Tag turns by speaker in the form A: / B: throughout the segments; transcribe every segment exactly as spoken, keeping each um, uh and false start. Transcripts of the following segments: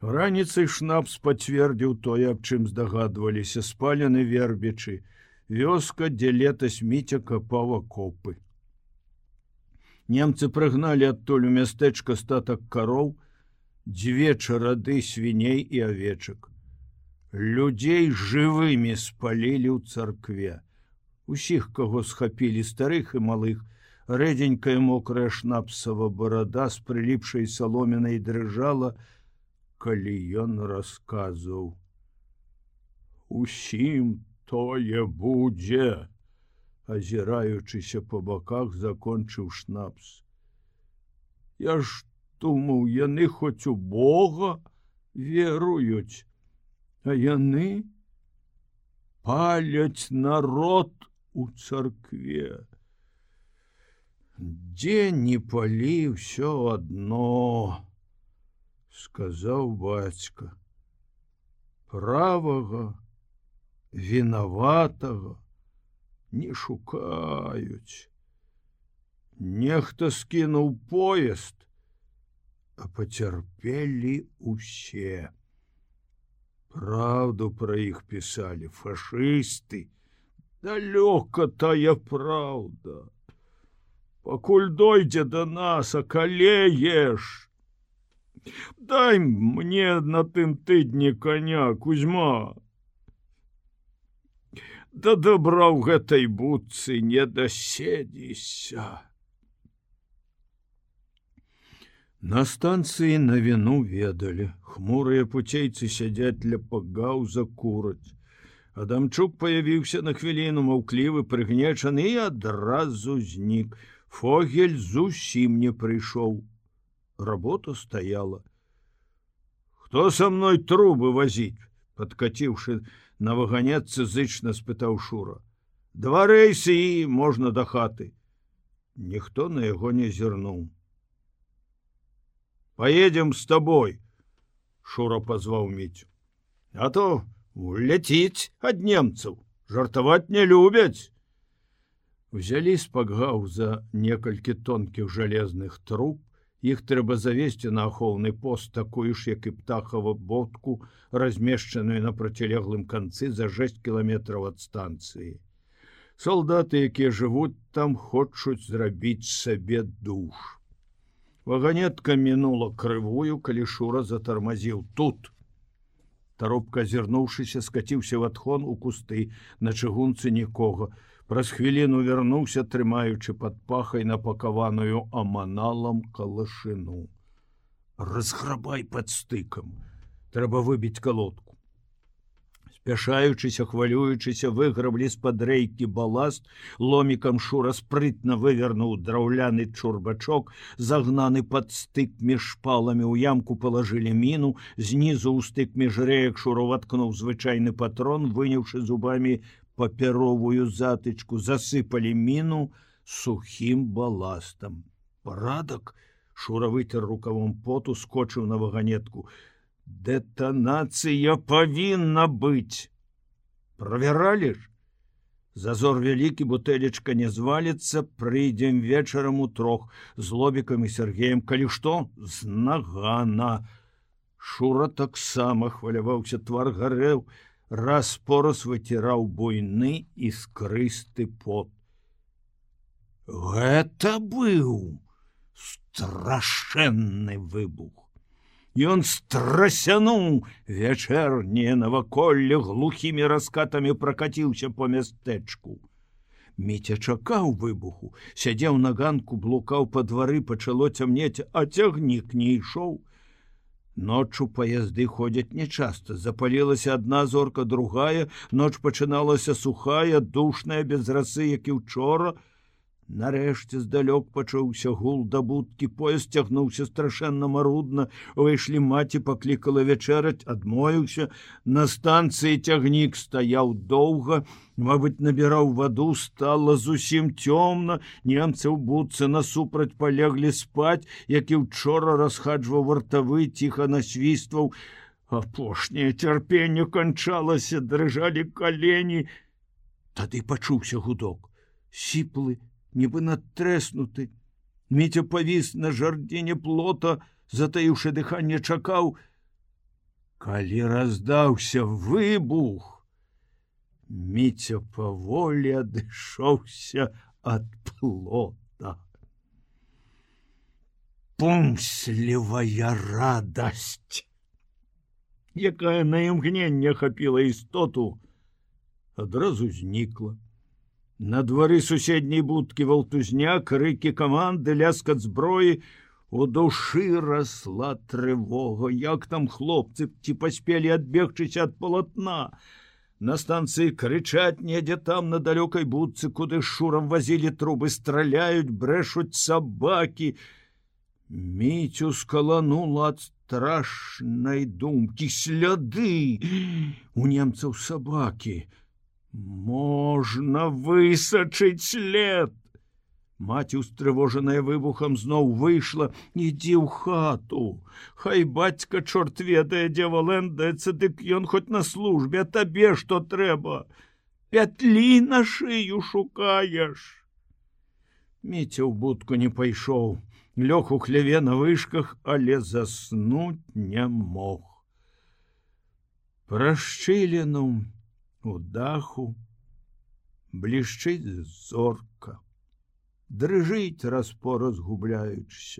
A: Раніцай шнапс пацвердзіў тое, аб чым здагадваліся, спалены вербічы, вёска, дзе летась Міця капаў акопы. Немцы прыгналі адтуль у мястэчка статак кароў, дзве чарады свіней і авечак. Людзей жывымі спалілі ў царкве. Усіх, каго схапілі, старых і малых, рэдзенькая мокрая шнапсава барада з прыліпшай саломінай дрыжала, калі ён расказваў. Усім тое будзе, азіраючыся па баках, закончыў шнапс. Я ж думаў, яны хоць у Бога веруюць, а яны паляць народ у царкве. Дзе не палі, ўсё адно, сказаў бацька. Правага, вінаватага не шукаюць. Нехта скінуў поезд, а пацярпелі усе. Праўду пра іх пісалі фашысты. Далёка тая праўда. Пакуль дойдзе да нас, акалееш. Дай мне на тым тыдні коня, Кузьма. Да добра ў гэтай будцы не даседзіся. На станцыі навіну ведалі. Хмурыя пуцейцы сядзяць ля пагаўза, кураць. Адамчук паявіўся на хвіліну, маўклівы, прыгнечаны, і адразу знік. Фогель зусім не прыйшоў. Работа стаяла. Хто са мной трубы вазіць? Падкаціўшы на ваганетцы, зычна спытаў Шура. Два рэйсы і можна да хаты. Ніхто на яго не зірнуў. Поедем с тобой, Шура позваў Митю. А то уляціць ад немцаў, жартаваць не любяць. Взялі з пагаўза некалькі тонкіх жалезных труб, іх трэба завесці на ахоўны пост, такую ж, як і птахава бодку, размешчаную на процілеглым канцы за шэсць кіламетраў ад станцыі. Салдаты, якія жывуць там, хочуць зрабіць сабе душ. Ваганетка мінула крывую, калі Шура затармазіў тут. Таропка, азірнуўшыся, скаціўся в адхон у кусты, на чыгунцы нікога. Праз хвіліну вярнуўся, трымаючы пад пахай напакаваную аманалам калашыну. Разграбай пад стыкам. Трэба выбіць калодку. Спяшаючыся, хвалюючыся, выграблі з-пад рэйкі баласт, ломікам Шура спрытна вывернуў драўляны чурбачок, загнаны пад стык між шпаламі, у ямку палажылі міну, знізу ў стык між рэек Шура ваткнуў звычайны патрон, выняўшы зубамі папяровую затычку, засыпалі міну сухім баластам. Парадак? Шура выцер рукавом поту, скочыў на ваганетку. Дэтанацыя павінна быць. Правералі ж? Зазор вялікі, бутэлечка не зваліцца, прыйдзем вечарам у трох з Лобікам і Сергеем, калі што, з нагана. Шура таксама хваляваўся, твар гарэў, раз по раз выціраў буйны іскрысты пот. Гэта быў страшэнны выбух. Ён страсянуў вячэрняе наваколле, глухімі раскатамі пракаціўся по мястэчку. Міця чакаў выбуху, сядзеў на ганку, блукаў па двары, пачало цямнець, а цягнік не ішоў. Ноччу паязды ходзяць нечаста, запалілася адна зорка, другая, ноч пачыналася сухая, душная, без расы, як і учора. Нарэшце здалёк пачуўся гул да будкі, поезд цягнуўся страшэнна марудна, выйшлі маці, паклікала вячэраць, адмовіўся. На станцыі цягнік стаяў доўга, мабыць, набіраў ваду, стала зусім цёмна, немцы ў будцы насупраць палеглі спаць, як і учора расхаджваў вартавы, ціха насвістваў. Апошняе цярпенне канчалася, дрыжалі калені. Тады пачуўся гудок, сіплы, нібы надтрэснуты. Міця павіс на жардзіне плота, затаіўшы дыханне, чакаў. Калі раздаўся выбух, Міця паволі адышоўся ад плота. Пумслівая радасць, якая на імгненне ахапіла істоту, адразу знікла. На двары суседняй будкі валтузня, крыкі каманды, ляскат зброі, у душы расла трывога. Як там хлопцы ці паспелі адбегчыся ад палатна? На станцыі крычаць недзе там на далёкай будцы, куды шурам вазілі трубы, страляюць, брэшуць сабакі. Міцю скаланула ад страшнай думкі. Сляды у немцаў сабакі. Можна высачыць след. Маці, устрывожаная выбухам, зноў выйшла. Ідзі ў хату. Хай бацька чорт ведае, дзе валэндаецца, дык ён хоць на службе, а табе што трэба? Пятлі на шыю шукаеш. Міця ў будку не пайшоў. Лёг у хляве на вышках, але заснуць не мог. Прашчыліну у даху блішчыць зорка. Дрыжыць раз-пораз губляючыся.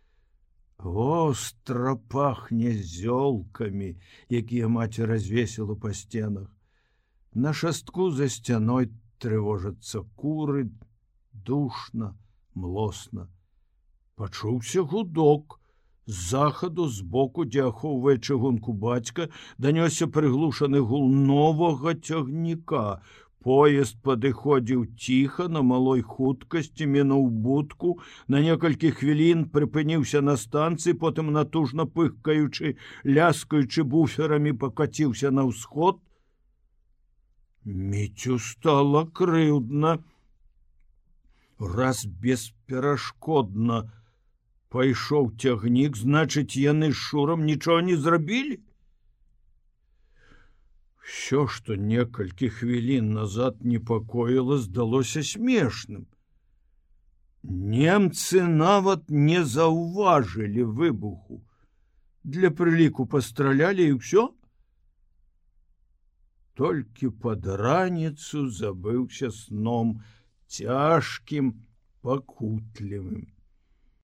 A: Востра пахне зёлкамі, якія маці развесіла па сценах. На шастку за сцяной трывожацца куры, душна, млосна. Пачуўся гудок. З захаду, збоку, дзе ахоўвае чыгунку бацька, данёсся прыглушаны гул новага цягніка. Поезд падыходзіў ціха, на малой хуткасці, мінуў будку, на некалькі хвілін прыпыніўся на станцыі, потым натужна пыхкаючы, ляскаючы буферамі, пакаціўся на ўсход. Міцю стала крыўдна. Раз бесперашкодна пайшоў цягнік, значыць, яны з шурам нічога не зрабілі? Всё, што некалькі хвілін назад непакоіла, здалося смешным. Немцы нават не заўважылі выбуху. Для прыліку пастралялі і ўсё. Толькі пад раніцу забыўся сном цяжкім, пакутлівым.